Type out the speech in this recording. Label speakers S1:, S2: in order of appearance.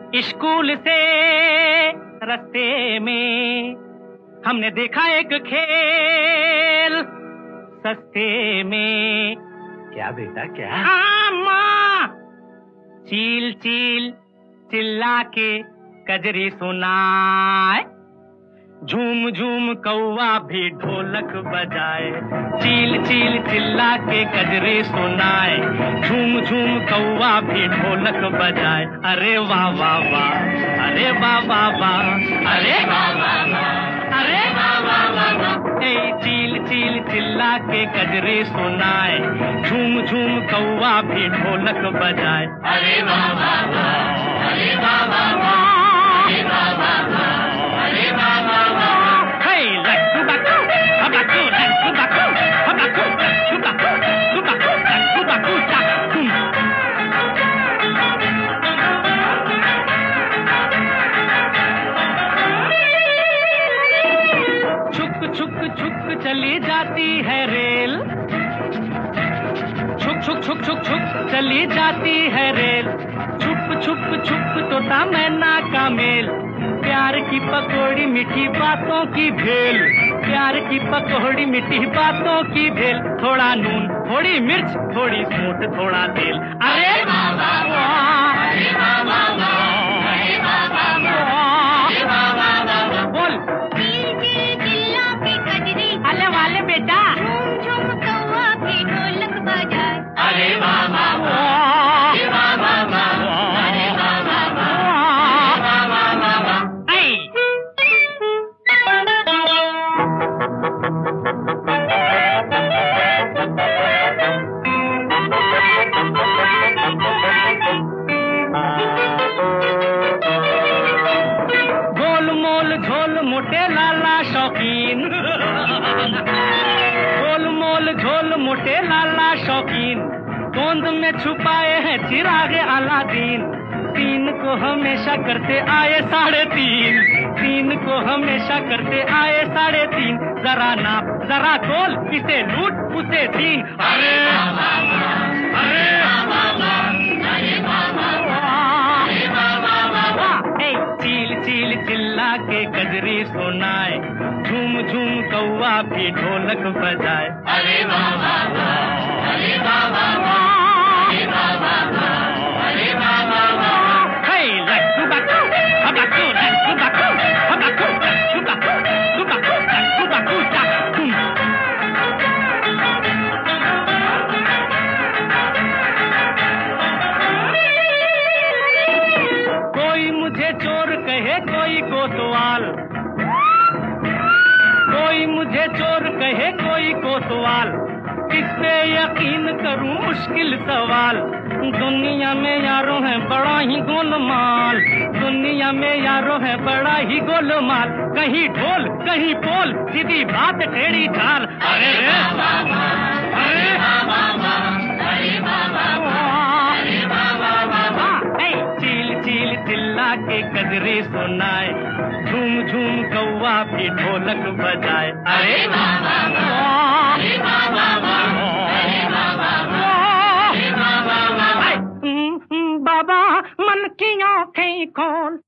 S1: School से रास्ते में हमने देखा एक खेल सस्ते में।
S2: क्या बेटा क्या?
S1: माँ, चील चील चिल्ला के कजरी सुनाए, झूम झूम कौवा भी ढोलक बजाए। चील चील चिल्ला के कजरी सुनाए, झूम झूम कौवा भी ढोलक बजाए। अरे वाह वाह वाह, अरे वाह वाह वाह, अरे वाह वाह वाह, अरे वाह वाह वाह। ए चील चील चिल्ला के कजरी सुनाए, झूम झूम कौवा भी ढोलक बजाए। अरे वाह वाह वाह, अरे वाह वाह वाह, अरे वाह वाह वाह, अरे वाह वाह वाह। Hey, let's go back, let's go back, let's go back, let's go back, let's go back, छुक छुक छुक चली जाती है रेल, छुक छुक छुक छुक छुक चली जाती है रेल। छुप छुप छुप तोता मैना का मेल, प्यार की पकौड़ी मीठी बातों की भेल। प्यार की पकौड़ी मीठी बातों की भेल। थोड़ा नून थोड़ी मिर्च थोड़ी सूंठ थोड़ा तेल। अरे वाह वाह वाह, अरे वाह वाह वाह, अरे वाह वाह वाह, अरे वाह वाह वाह। बोल
S3: चील चील चिल्ला के कजरी,
S1: अले वाले बेटा,
S3: झूम झूम कौवा भी ढोलक बजाए।
S1: अरे वाह वाह वाह, अरे वाह वाह वाह, अरे वाह वाह वाह, अरे वाह वाह वाह वाह। ऐ गोल मोल झोल मोटे लाला शौकीन, गोल मोल झोल मोटे लाला शौकीन। गोंद में छुपाए हैं चिरागे अलादीन। तीन को हमेशा करते आए 3.5, तीन को हमेशा करते आए 3.5। जरा नाप जरा तोल, इसे लूट उसे छीन। अरे अरे चील चील चिल्ला के कजरी सुनाए, झूम झूम कौवा भी ढोलक बजाए। अरे वाह वाह वाह, अरे वाह वाह वाह, अरे वाह वाह वाह, अरे वाह वाह वाह। हे let's go back, let's go back, let's go back, let's go back, let's go back, let's go back, let's go back। कोई मुझे चोर कहे कोई कोतवाल, कोई मुझे चोर कहे कोई कोतवाल। किस पे यकीन करूं मुश्किल सवाल। दुनिया में यारों है बड़ा ही गोलमाल, दुनिया में यारों है बड़ा ही गोलमाल। कहीं ढोल कहीं पोल, सीधी बात टेढ़ी चाल। अरे रे अरे चील चील चिल्ला के कजरी सुनाए, झूम झूम कौवा भी ढोलक बजाए। अरे वाह वाह वाह, अरे वाह वाह वाह, अरे वाह वाह वाह, अरे वाह वाह वाह। बाबा मन की आँखें खोल,